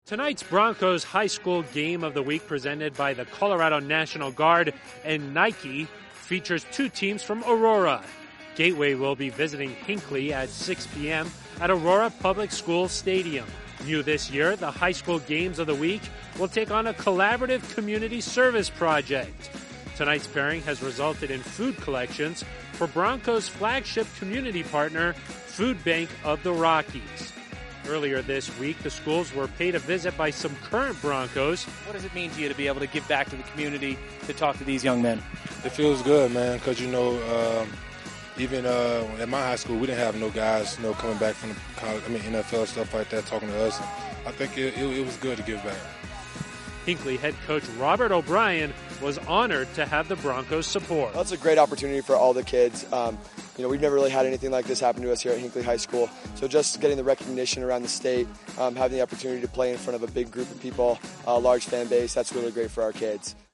Tonight's Broncos High School Game of the Week, presented by the Colorado National Guard and Nike, features two teams from Aurora. Gateway will be visiting Hinckley at 6 p.m. at Aurora Public Schools Stadium. New this year, the High School Games of the Week will take on a collaborative community service project. Tonight's pairing has resulted in food collections for Broncos' flagship community partner, Food Bank of the Rockies. Earlier this week, the schools were paid a visit by some current Broncos. What does it mean to you to be able to give back to the community, to talk to these young men? It feels good, man, because, even at my high school, we didn't have no guys, coming back from the college, NFL, stuff like that, talking to us. I think it was good to give back. Hinckley head coach Robert O'Brien was honored to have the Broncos' support. That's a great opportunity for all the kids. We've never really had anything like this happen to us here at Hinckley High School. So just getting the recognition around the state, having the opportunity to play in front of a big group of people, a large fan base, that's really great for our kids.